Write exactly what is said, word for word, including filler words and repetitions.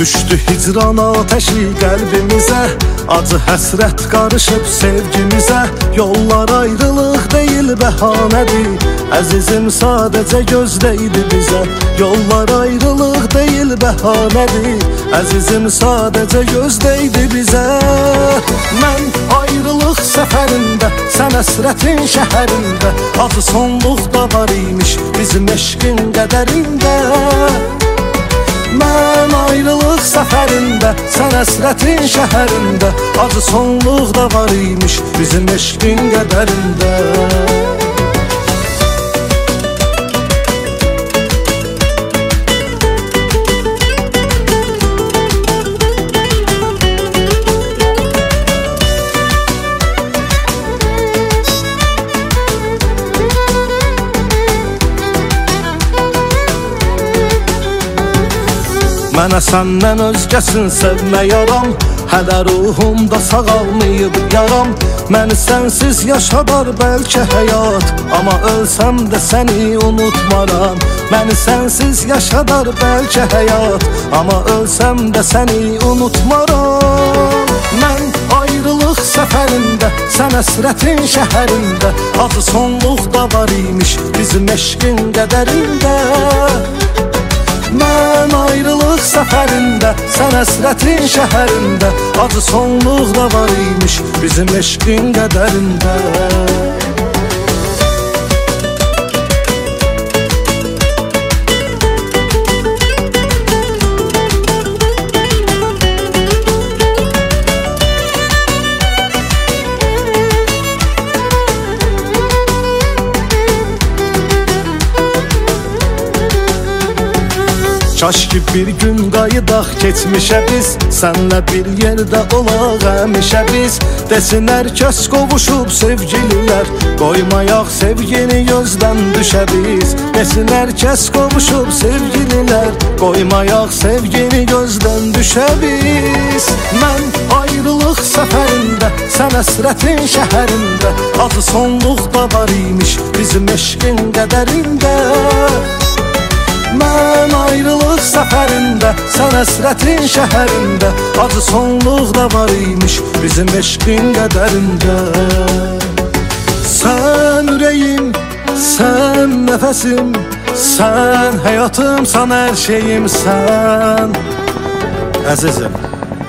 Düşdü hicran ateşi qəlbimizə, acı həsrət qarışıb sevgimizə. Yollar ayrılıq deyil bəhanədir, əzizim sadəcə gözdəydi bizə. Yollar ayrılıq deyil bəhanədir, əzizim sadəcə gözdəydi bizə. Mən ayrılıq səfərində, sən əsrətin şəhərində, acı sonluq da var imiş bizim eşqin qədərində. Mən ayrılıq səfərində, sən əsrətin şəhərində, acı sonluq da var imiş bizim eşqin qədərində. Mənə səndən özgəsin sevmə yaram, hələ ruhumda sağalmayıb yaram. Məni sənsiz yaşadar bəlkə həyat, amma ölsəm də səni unutmaram. Məni sənsiz yaşadar bəlkə həyat, amma ölsəm də səni unutmaram. Mən ayrılıq səfərində, sən əsrətin şəhərində, acı sonluq da var imiş bizim eşqin qədərində. Mən ayrılıq səfərində, sən əsrətin şəhərində, acı sonluq da var imiş bizim eşqin qədərində. Kaş ki bir gün qayıdaq keçmişə biz, sənlə bir yerdə olaq həmişə biz. Desinər kəs qovuşub sevgililər, qoymayaq sevgini gözdən düşə biz. Desinər kəs qovuşub sevgililər, qoymayaq sevgini gözdən düşə biz. Mən ayrılıq səfərində, sən əsrətin şəhərində, acı sonluq da var imiş bizim eşqin qədərində. Mən ayrılıq səfərində, sən əsrətin şəhərində, acı sonluq da var imiş bizim eşqin qədərində. Sən ürəyim, sən nəfəsim, sən həyatım, sən hər şeyim sən. Əzizim,